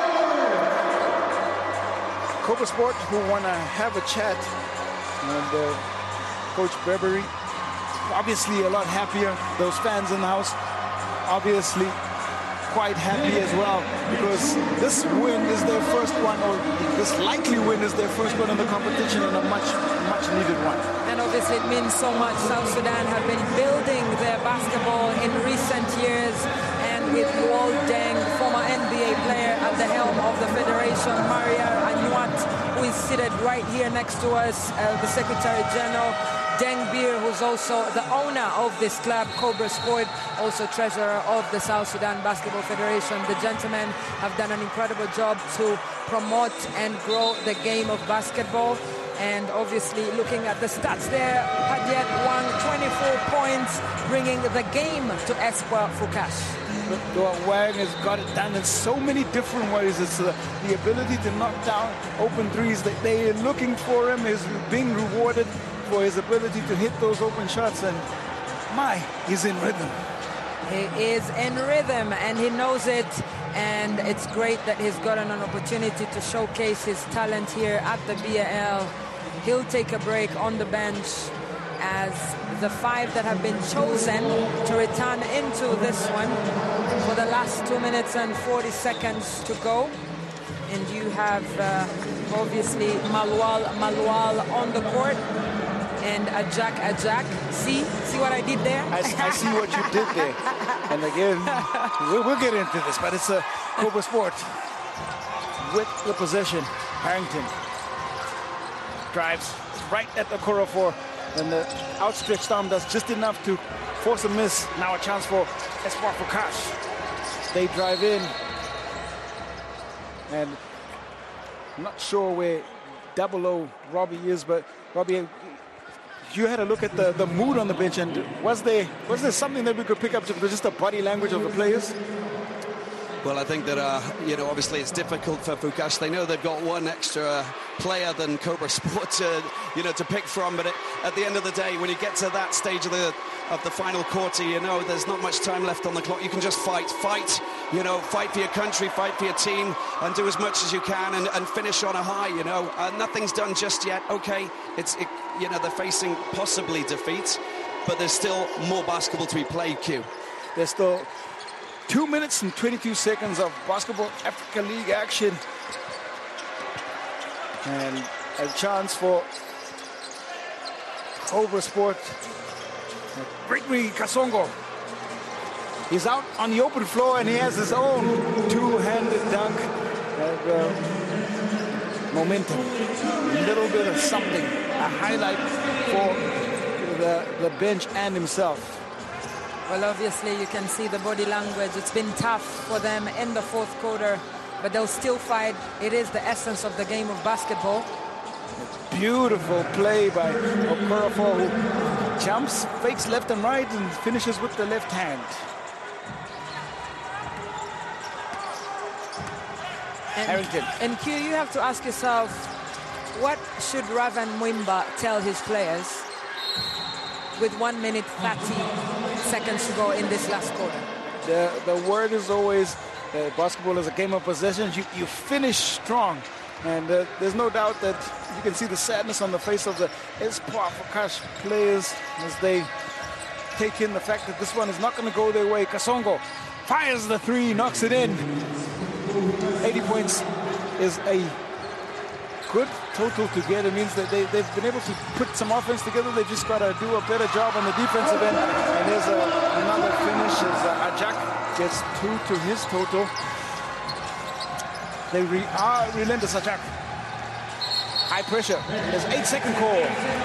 Cobra Sport who want to have a chat. And uh, Coach Bebery, obviously a lot happier. Those fans in the house, obviously quite happy as well, because this win is their first one, or this likely win is their first one in the competition, and a much, much needed one. And obviously it means so much. South Sudan have been building their basketball in recent years, and with Luol Deng, former N B A player, at the helm of the federation, Maria Anyuat, who is seated right here next to us, uh, the Secretary General, Deng Bir, who's also the owner of this club, Cobra Sport, also treasurer of the South Sudan Basketball Federation. The gentlemen have done an incredible job to promote and grow the game of basketball. And obviously looking at the stats there, Hadiat Wang, twenty-four points, bringing the game to Espoir Fukash. Wang has got it done in so many different ways. It's uh, the ability to knock down open threes. That they are looking for him, is being rewarded for his ability to hit those open shots, and my, he's in rhythm. He is in rhythm, and he knows it, and it's great that he's gotten an opportunity to showcase his talent here at the B A L. He'll take a break on the bench as the five that have been chosen to return into this one for the last two minutes and forty seconds to go. And you have uh, obviously Malual Malual on the court and Ajak Ajak. See, see what I did there? I, I see what you did there. And again, we'll, we'll get into this, but it's a Cobra Sport with the possession. Harrington drives right at the Okorafor, and the outstretched arm does just enough to force a miss. Now a chance for Espoir Fukash. They drive in, and I'm not sure where double O Robbie is, but Robbie, you had a look at the, the mood on the bench, and was there was there something that we could pick up to just the body language of the players? Well, I think that, uh, you know, obviously it's difficult for Fukash. They know they've got one extra player than Cobra Sport to, you know, to pick from. But it, at the end of the day, when you get to that stage of the of the final quarter, you know, there's not much time left on the clock. You can just fight, fight, you know, fight for your country, fight for your team, and do as much as you can, and, and finish on a high, you know. Uh, nothing's done just yet. Okay, it's, it, you know, they're facing possibly defeat, but there's still more basketball to be played, Q. There's still two minutes and twenty-two seconds of Basketball Africa League action. And a chance for Cobra Sport. Gregory Kasongo. He's out on the open floor and he has his own two-handed dunk. And, uh, momentum. A little bit of something. A highlight for the, the bench and himself. Well, obviously, you can see the body language. It's been tough for them in the fourth quarter, but they'll still fight. It is the essence of the game of basketball. Beautiful play by Okorafor, who jumps, fakes left and right, and finishes with the left hand. And, Harrington. And Q, you have to ask yourself, what should Ravan Mwimba tell his players with one minute thirty seconds to go in this last quarter? The, the word is always uh, basketball is a game of possession. You, you finish strong. And uh, there's no doubt that you can see the sadness on the face of the Espoir Fukash players as they take in the fact that this one is not going to go their way. Kasongo fires the three, knocks it in. eighty points is a good total to get. It means that they, they've been able to put some offense together. They've just got to do a better job on the defensive end. And there's a, another finish as uh, Ajak gets two to his total. They re are relentless attack. High pressure. There's eight second call.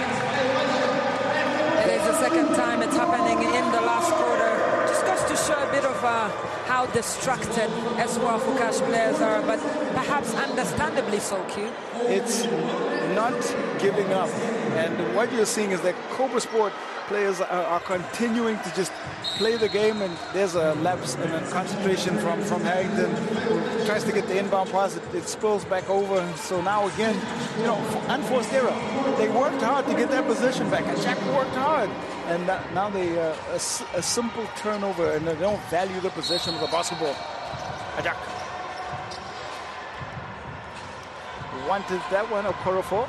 It is the second time it's happening in the last quarter. Just goes to show a bit of uh, how distracted Espoir Fukash players are, but perhaps understandably so, Q. It's not giving up. And what you're seeing is that Cobra Sport players are, are continuing to just play the game, and there's a lapse in a concentration from, from Harrington, who tries to get the inbound pass. It, it spills back over. And so now again, you know, unforced error. They worked hard to get that position back. And Jack worked hard. And that, now they uh, a, a simple turnover, and they don't value the possession of the basketball. Ajak wanted that one, Okorafor.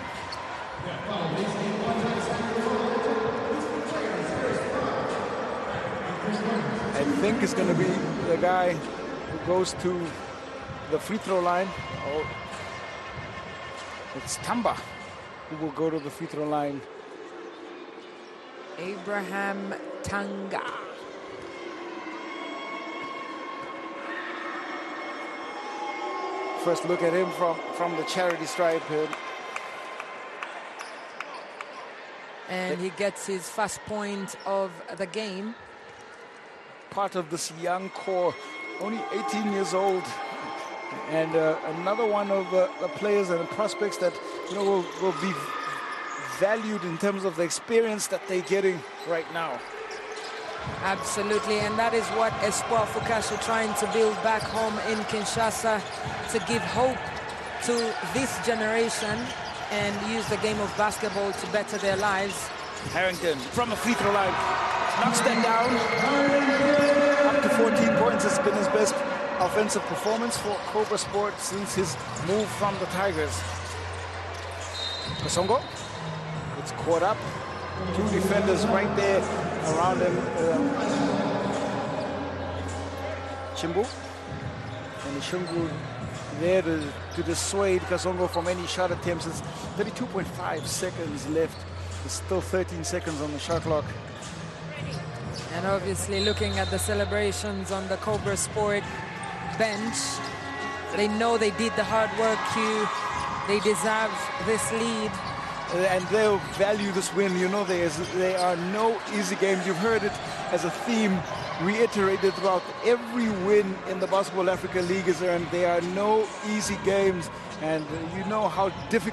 I think it's going to be the guy who goes to the free throw line. Oh, it's Tamba who will go to the free throw line. Abraham Tanga. First look at him from, from the charity stripe. And he gets his first point of the game. Part of this young core, only eighteen years old, and uh, another one of the, the players and the prospects that, you know, will, will be valued in terms of the experience that they're getting right now. Absolutely, and that is what Espoir Fukash are trying to build back home in Kinshasa, to give hope to this generation and use the game of basketball to better their lives. Harrington from the free throw line knocks that down. Up to fourteen points has been his best offensive performance for Cobra Sport since his move from the Tigers. Kasongo, it's caught up Two defenders right there around him. Um, Chimbu. And Shungu there to, to dissuade Kasongo from any shot attempts. It's thirty-two point five seconds left. There's still thirteen seconds on the shot clock. And obviously looking at the celebrations on the Cobra Sport bench, they know they did the hard work, Q. They deserve this lead. And they'll value this win. You know, there, is, there are no easy games. You've heard it as a theme reiterated throughout every win in the Basketball Africa League is earned. There are no easy games. And you know how difficult